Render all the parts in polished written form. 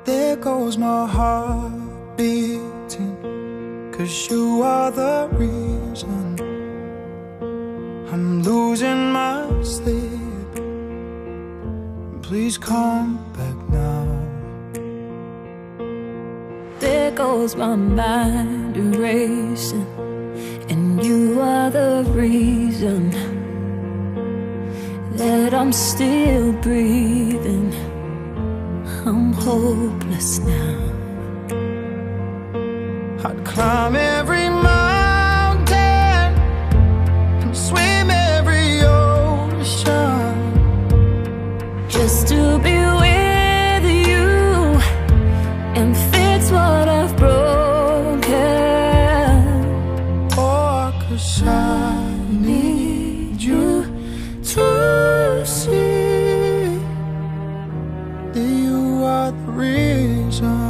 There goes my heart beating, 'cause you are the reason I'm losing my sleep. Please come back now. There goes my mind erasing, and you are the reason that I'm still breathing. I'm hopeless now. I'd climb every mountain and swim every ocean just to be with you and fix what I've broken. Oh, 'cause I need you to see that you are the reason.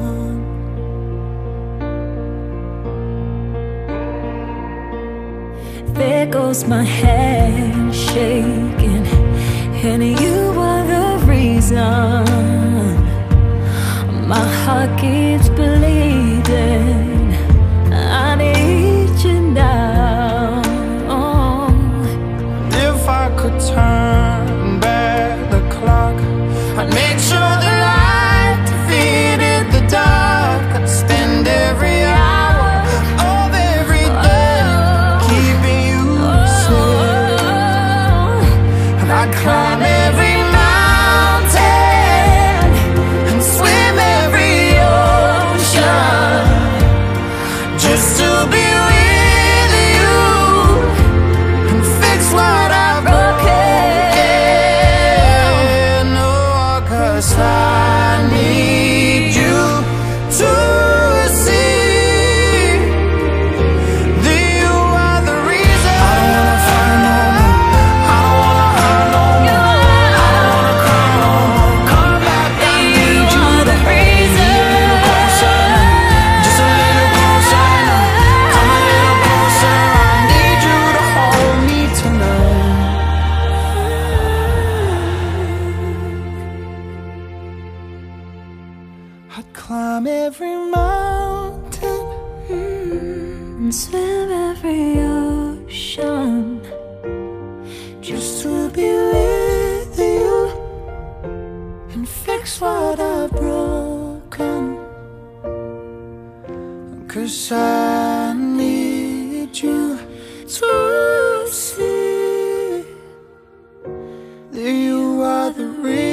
There goes my hand shaking, and you are the reason my heart keeps bleeding. I need you now. If I could turn back the clock, I'd make sure the light defeated the dark. I'd spend every hour of every day keeping you safe. And I'd climb every mountain and swim every ocean just to be with you and fix what I've broken. Oh, 'cause I need you to see that you are the reason. I don't wanna fight no more, I don't wanna hurt no more, I don't wanna cry no more. Come back, I need you to reason. closer, just a little closer now. Come a little closer, I need you to hold me tonight. I'd climb every mountain And swim every ocean just to be with you and fix what I've broken. 'Cause I need you to see that you are the reason.